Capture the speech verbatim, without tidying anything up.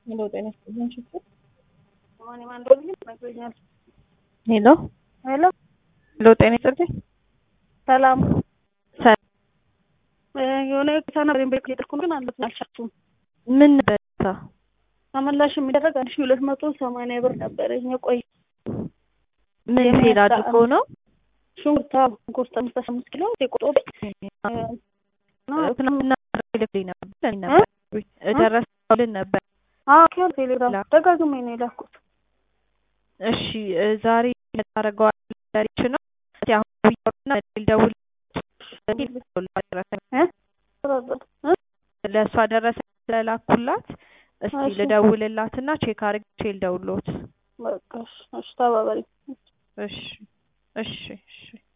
ሄሎ ጤና ይስጥልኝ ሽኩር ማን ማን እንደሆነ ነግሮኛል። ሄሎ ሄሎ ሄሎ ጤና ይስጥልኝ ሰላም ሰላም የሆነ ከተና ብሬን ቤት ግን አልቻልኩም። ምን በታ ተመላሽ የሚደረግ አንድ ሺህ ሁለት መቶ ሰማንያ ብር ነበረኝ። ቆይ ምን ሄድ አድርጎ ነው ሽንኩርታ ሽንኩርታ አምስት አምስት ኪሎ የቆጦብ እና ልብልኝ ነበር ነበር ደረሰልን ነበር። አዎ ከል ቴሌግራም ደጋግሜ ነው የላኩት። እሺ ዛሬ ታረጋው ዳሪች ነው ያው ቢሆንና ደውል እ ለሷ ደረሰ ስለላኩላት እስቲ ልደውልላትና ቼክ አድርጌ ልደውልሎት። በቃ እሺ ተባባሪ። እሺ እሺ እሺ